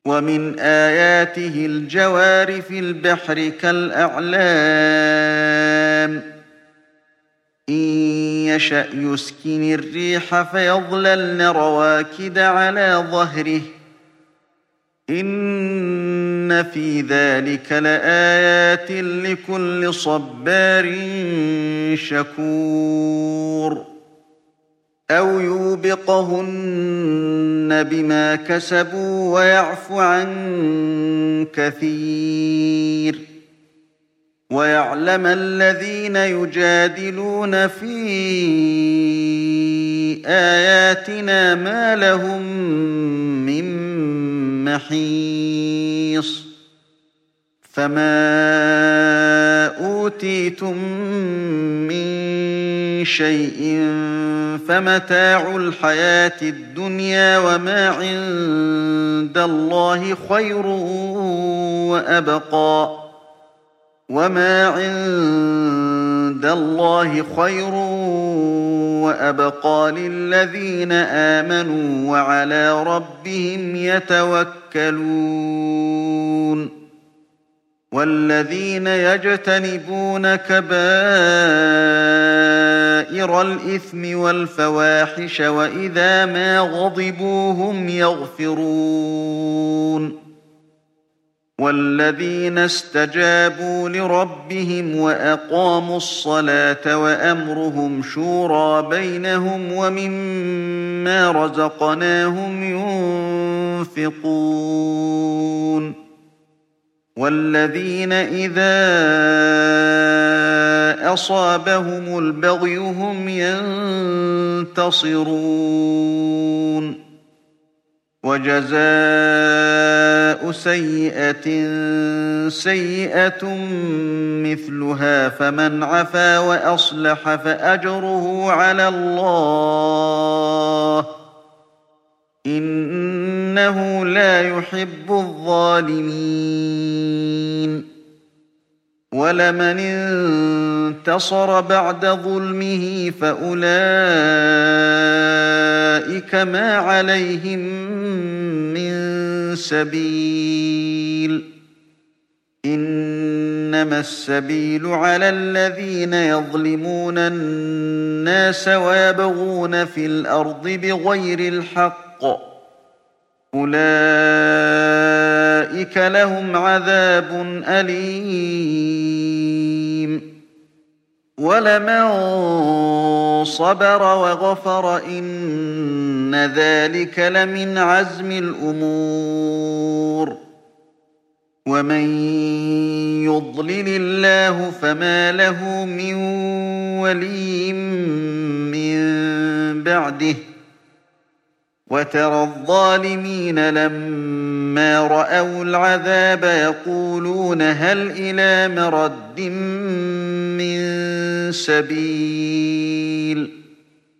ومن آياته الجوار في البحر كالأعلام إن يشأ يسكن الريح فيظللن رواكد على ظهره إن في ذلك لآيات لكل صبار شكور أو يوبقهن بما كسبوا ويعفو عن كثير ويعلم الذين يجادلون في آياتنا ما لهم من محيص فما أوتيتم من شيء فمتاع الحياة الدنيا وما عند الله خير وأبقى للذين آمنوا وعلى ربهم يتوكلون والذين يجتنبون كبائر الإثم والفواحش وإذا ما غضبوا هم يغفرون والذين استجابوا لربهم وأقاموا الصلاة وأمرهم شورى بينهم ومما رزقناهم ينفقون والذين إذا أصابهم البغي هم ينتصرون وجزاء سيئة سيئة مثلها فمن عفا وأصلح فأجره على الله إنه لا يحب الظالمين ولمن انتصر بعد ظلمه فأولئك ما عليهم من سبيل إنما السبيل على الذين يظلمون الناس ويبغون في الأرض بغير الحق أولئك لهم عذاب أليم ولمن صبر وغفر إن ذلك لمن عزم الأمور ومن يضلل الله فما له من ولي من بعده وترى الظالمين لما رأوا العذاب يقولون هل إلى مرد من سبيل